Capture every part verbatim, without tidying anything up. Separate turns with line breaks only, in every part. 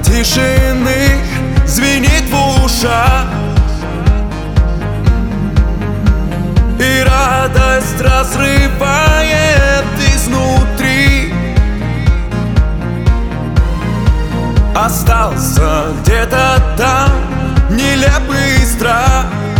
тишины звенит в ушах, и радость разрывает изнутри. Остался где-то там нелепый страх.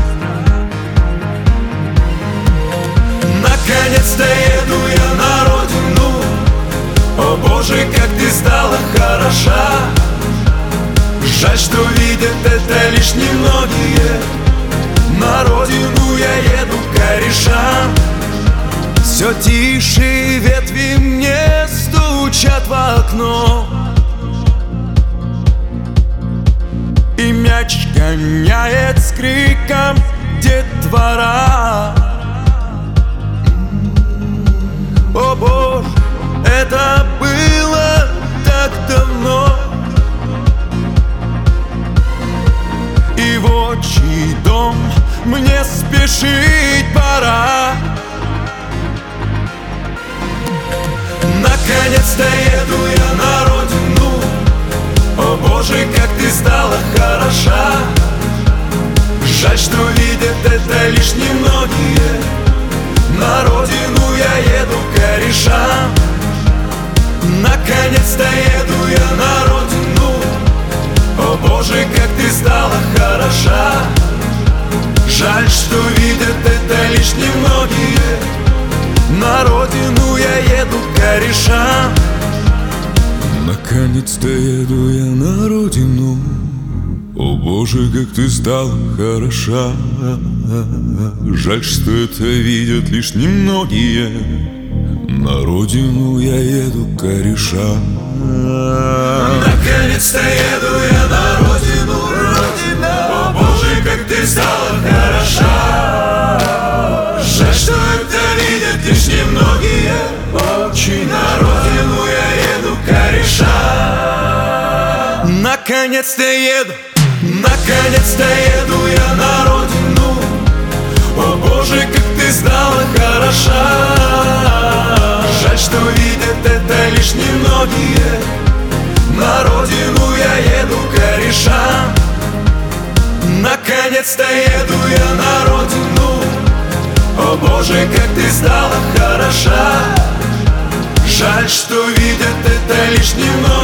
Наконец-то еду я на родину. О Боже, как ты стала хороша. Жаль, что видят это лишь немногие. На родину я еду корешам. Все тише ветви мне стучат в окно, и мяч гоняет с криком детвора. О Боже, это было так давно, и в отчий дом мне спешить пора. Наконец-то еду я на родину. О Боже, как ты стала хороша. Жаль, что видят это лишь немногие. На родину я еду корешам. Наконец-то еду я на родину. О Боже, как ты стала хороша. Жаль, что видят это лишь немногие. На родину я еду корешам. Наконец-то еду я на родину. О Боже, как ты стала хороша. Жаль, что это видят лишь немногие. На родину я еду корешам. Наконец-то еду я на родину, родина. О Боже, как ты стала хороша. Жаль, что это видят лишь немногие. Очень на родину я еду корешам. Наконец-то еду, наконец-то еду я на родину. О Боже, как ты стала хороша. Жаль, что видят это лишь немногие. На родину я еду корешам. Наконец-то еду я на родину. О Боже, как ты стала хороша. Жаль, что видят это лишь немногие.